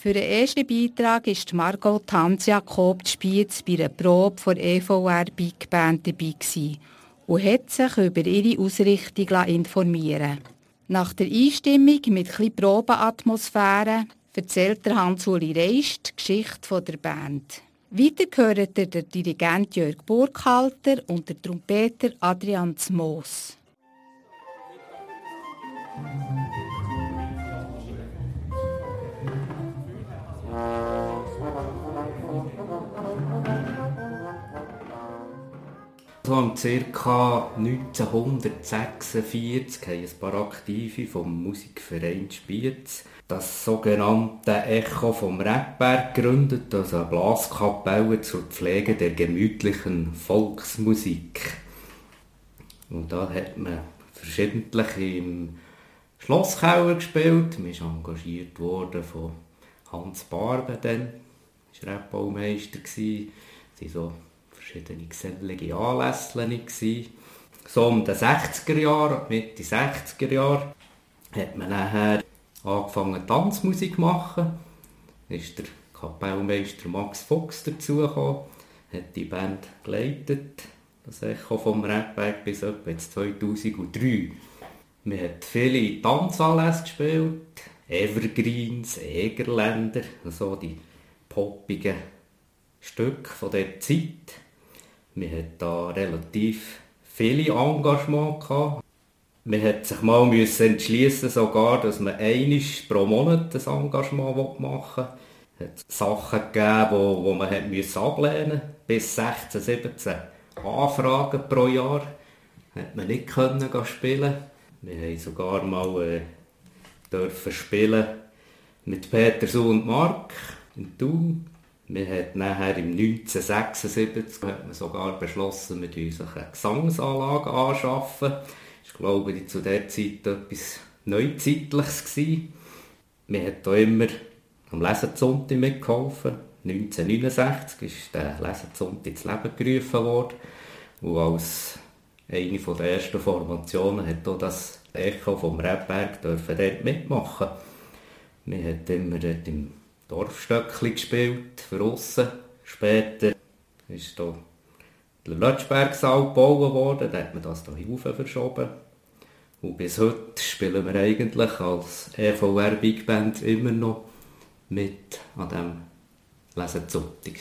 Für den ersten Beitrag war Margot Hans-Jakob Spiez bei einer Probe der EVR Big Band dabei und hat sich über ihre Ausrichtung informieren lassen. Nach der Einstimmung mit etwas Probenatmosphäre erzählt der Hans-Uli Reist die Geschichte der Band. Weiter gehört der Dirigent Jörg Burkhalter und der Trompeter Adrian Zmoos. So um ca. 1946 haben ein paar Aktive vom Musikverein Spiez das sogenannte Echo vom Rebberg gegründet, also eine Blaskapelle zur Pflege der gemütlichen Volksmusik. Und da hat man verschiedentlich im Schlosskeller gespielt. Man ist engagiert worden von Hans Barbe, dann war Rebbaumeister. Es waren so verschiedene gesellige Anlässe. So um die 60er Jahre, Mitte 60er Jahre, hat man nachher angefangen Tanzmusik zu machen. Da ist der Kapellmeister Max Fuchs dazugekommen, hat die Band geleitet, das Echo vom Rebberg bis etwa 2003. Man hat viele Tanzanlässe gespielt, Evergreens, Egerländer, also die poppigen Stücke von dieser Zeit. Man hat da relativ viele Engagements gehabt. Man hat sich mal entschliessen, sogar, dass man einmal pro Monat ein Engagement machen will. Es hat Sachen gegeben, die man ablehnen musste. Bis 16, 17 Anfragen pro Jahr hat man nicht spielen. Wir haben sogar mal dürfen spielen mit Peter und Mark in Thun. Wir haben nachher im 1976 hat man sogar beschlossen, wir uns eine Gesangsanlage anschaffen. Das war, glaube ich, zu dieser Zeit etwas Neuzeitliches. Wir haben hier immer am Lesezonti mitgeholfen. 1969 ist der Lesezonti ins Leben gerufen worden. Und als eine der ersten Formationen hat auch das Echo vom Rebberg dort mitmachen. Wir haben immer dort im Dorfstöckli gespielt, für aussen. Später ist hier der Lötschbergsaal gebaut worden, da hat man das hier rauf verschoben. Und bis heute spielen wir eigentlich als EVR Big Band immer noch mit an diesem Lesezonntag.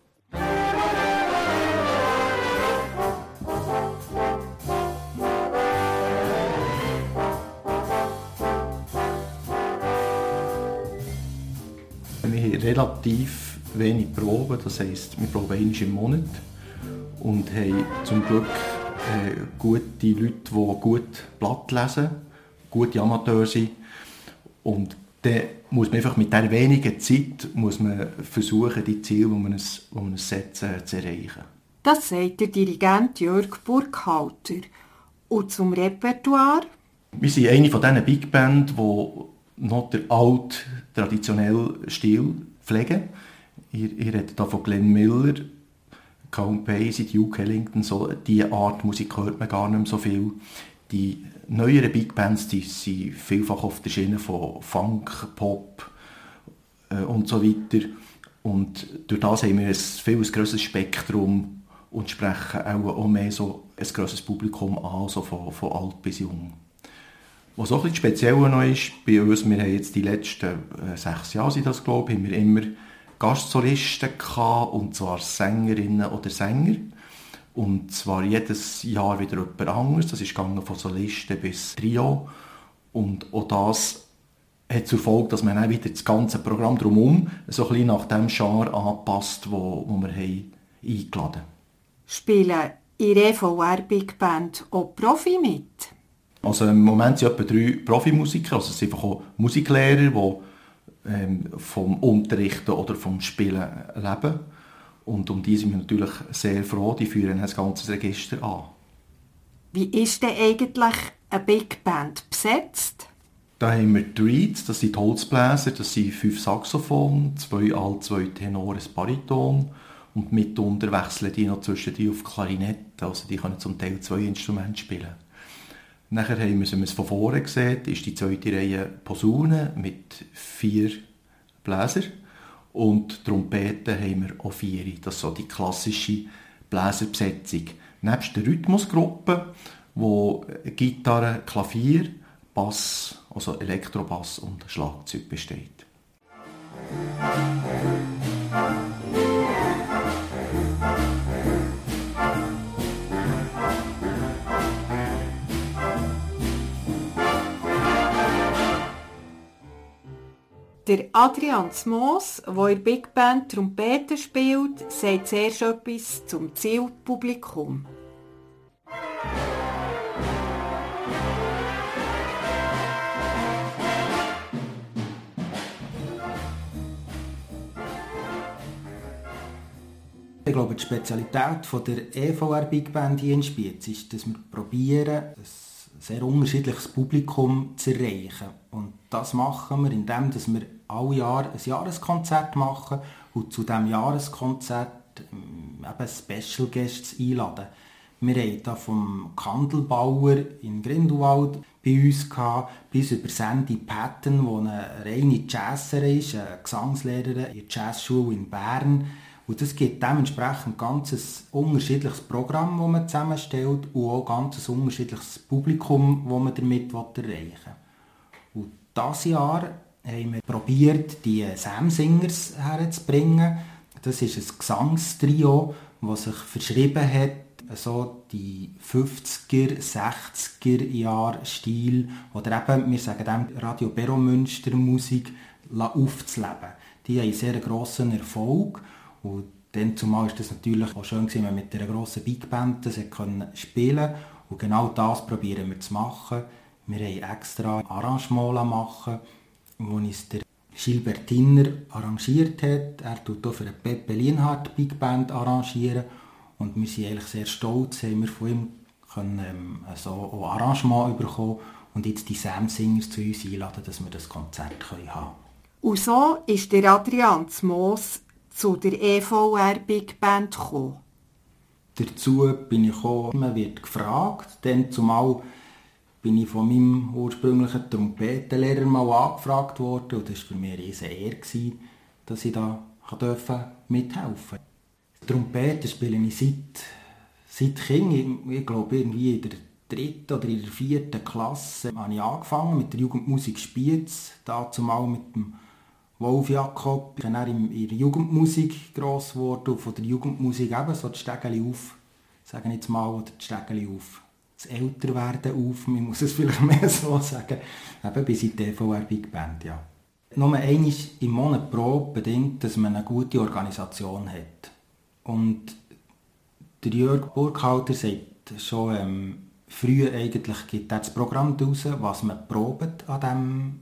Wir haben relativ wenig Proben, das heisst, wir proben einmal im Monat und haben zum Glück gute Leute, die gut Blatt lesen, gute Amateure sind. Und dann muss man einfach mit dieser wenigen Zeit muss man versuchen, die Ziele, die man setzt, zu erreichen. Das sagt der Dirigent Jörg Burkhalter. Und zum Repertoire? Wir sind eine von diesen Big Band, die noch den alten, traditionellen Stil pflegen. Ihr redet hier von Glenn Miller, Count Basie, Duke Ellington, so diese Art Musik hört man gar nicht mehr so viel. Die neueren Big Bands die sind vielfach auf der Schiene von Funk, Pop und so weiter. Und durch das haben wir ein viel grösseres Spektrum und sprechen auch mehr so ein grosses Publikum an, so von alt bis jung. Was auch ein bisschen speziell noch ist bei uns, wir haben jetzt die letzten 6 Jahre, sind das, glaube ich, haben wir immer Gastsolisten gehabt, und zwar Sängerinnen oder Sänger. Und zwar jedes Jahr wieder jemand anderes. Das ist gegangen von Solisten bis Trio. Und auch das hat zur Folge, dass man dann wieder das ganze Programm drumherum so ein bisschen nach dem Genre anpasst, wo wir haben eingeladen haben. Spielen in der EVR Big Band auch Profi mit? Also im Moment sind etwa 3 Profimusiker, also es sind einfach auch Musiklehrer, die vom Unterrichten oder vom Spielen leben. Und um die sind wir natürlich sehr froh, die führen ein ganzes Register an. Wie ist denn eigentlich eine Big Band besetzt? Da haben wir die Reeds, das sind die Holzbläser, das sind 5 Saxophone, 2 Alt, 2 Tenor, ein Bariton. Und mitunter wechseln die noch zwischen die auf Klarinette, also die können zum Teil 2 Instrumente spielen. Nachher haben wir es von vorne gesehen, ist die zweite Reihe Posaune mit 4 Bläser. Und Trompeten haben wir auch 4. Das ist so die klassische Bläserbesetzung. Nebst der Rhythmusgruppe, wo Gitarre, Klavier, Bass, also Elektrobass und Schlagzeug besteht. Der Adrian Zmoos, der in der Big Band Trompete spielt, sagt zuerst etwas zum Zielpublikum. Ich glaube, die Spezialität von der EVR Big Band hier in Spiez ist, dass wir probieren, ein sehr unterschiedliches Publikum zu erreichen. Und das machen wir, indem wir alle Jahre ein Jahreskonzert machen und zu diesem Jahreskonzert eben Special Guests einladen. Wir hatten hier vom Kandelbauer in Grindelwald bei uns gehabt, bis über Sandy Patton, die eine reine Jazzerin ist, eine Gesangslehrerin in der Jazzschule in Bern. Und das gibt dementsprechend ganz ein unterschiedliches Programm, das man zusammenstellt und auch ganz ein unterschiedliches Publikum, das man damit erreichen will. Und dieses Jahr haben wir probiert, die Sam Singers herzubringen. Das ist ein Gesangstrio, das sich verschrieben hat, so die 50er, 60er Jahre Stil oder eben, wir sagen dem Radio Bero Münster Musik aufzuleben. Die haben einen sehr grossen Erfolg. Und dann zumal war das natürlich auch schön, wenn man mit einer grossen Big Band das spielen konnte. Und genau das probieren wir zu machen. Wir haben extra Arrangement machen, wo uns der Gilbert Tinner arrangiert hat. Er tut auch für eine Pepe Lienhardt Big Band arrangieren. Und wir sind eigentlich sehr stolz, haben wir von ihm so auch Arrangement bekommen und jetzt die Sam Singers zu uns einladen, dass wir das Konzert haben können. Und so ist der Adrian Zmoos zu der EVR Big Band gekommen. Dazu bin ich gekommen, man wird gefragt, denn zumal bin ich von meinem ursprünglichen Trompetenlehrer mal angefragt worden und das war für mich eine riesige Ehre, dass ich da mithelfen durfte. Trompete spiele ich seit Kind, ich glaube irgendwie in der 3. oder in der 4. Klasse habe ich angefangen mit der Jugendmusik Spiez, dazumal mit dem Wolf Jakob. Ich bin dann in der Jugendmusik gross geworden und von der Jugendmusik eben so die Stegeli auf, sagen jetzt mal, oder die Stegeli auf das Älterwerden auf, man muss es vielleicht mehr so sagen, eben bis in die EVR Big Band, ja. Nur einmal im Monat Probe bedingt, dass man eine gute Organisation hat. Und der Jörg Burkhalter sagt schon früh eigentlich, gibt das Programm raus, was man probt an diesem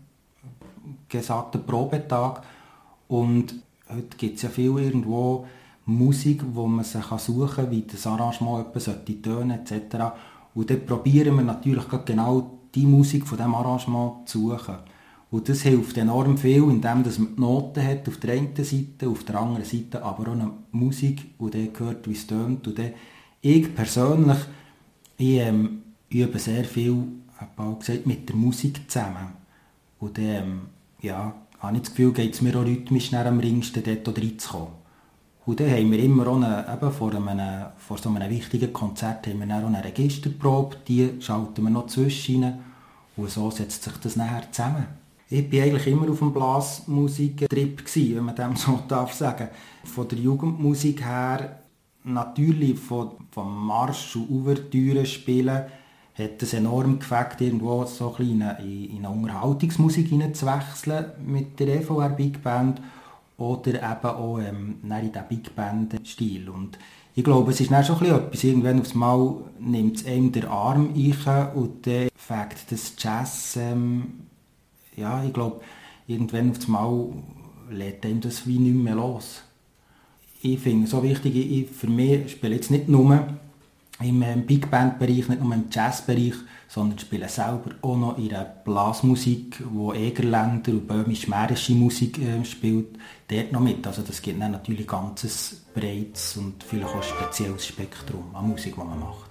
gesagten Probetag. Und heute gibt es ja viel irgendwo Musik, wo man sich suchen kann, wie das Arrangement etwas tönen etc. Und dann probieren wir natürlich genau die Musik von diesem Arrangement zu suchen. Und das hilft enorm viel, indem man die Noten hat auf der einen Seite, auf der anderen Seite aber auch eine Musik, und dann hört, wie es tönt. Und dann, ich persönlich, übe sehr viel, habe gesagt, mit der Musik zusammen. Und dann, habe ich das Gefühl, geht es mir auch rhythmisch am ringsten, dort reinzukommen. Und dann haben wir immer auch vor so einem wichtigen Konzert haben wir dann auch eine Registerprobe, die schalten wir noch zwischen und so setzt sich das nachher zusammen. Ich war eigentlich immer auf dem Blasmusik-Trip, wenn man dem so darf sagen. Von der Jugendmusik her, natürlich vom Marsch und Ouvertüre spielen, hat es enorm gefällt, irgendwo so ein bisschen in eine Unterhaltungsmusik hineinzuwechseln mit der EVR Big Band oder eben auch in den Big Band-Stil. Und ich glaube, es ist dann schon etwas, irgendwann aufs Mal nimmt es einem den Arm rein und dann fängt das Jazz, ich glaube, irgendwann aufs Mal lädt einem das wie nicht mehr los. Ich finde es so wichtig, für mich spiele jetzt nicht nur im Big Band-Bereich, nicht nur im Jazz-Bereich, sondern spiele selber auch noch in der Blasmusik, wo Egerländer und böhmisch-mährische Musik spielt, dort noch mit. Also das gibt dann natürlich ein ganzes breites und vielleicht auch spezielles Spektrum an Musik, die man macht.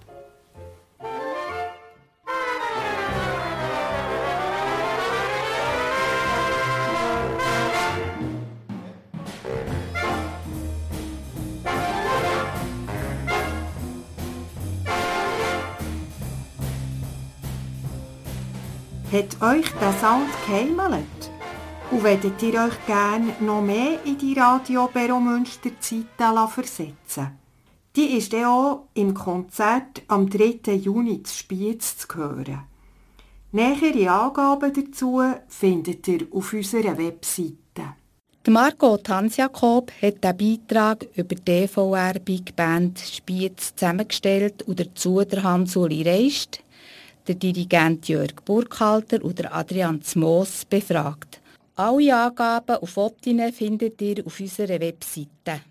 Hat euch der Sound geheimelt? Und würdet ihr euch gerne noch mehr in die Radio Bero Münster Zeiten versetzen? Die ist dann auch im Konzert am 3. Juni zu Spiez zu hören. Nähere Angaben dazu findet ihr auf unserer Webseite. Margot Hans-Jakob hat den Beitrag über die DVR Big Band Spiez zusammengestellt und dazu der Hans-Uli Reist, der Dirigent Jörg Burkhalter und der Adrian Zmoos befragt. Alle Angaben und Fotos findet ihr auf unserer Webseite.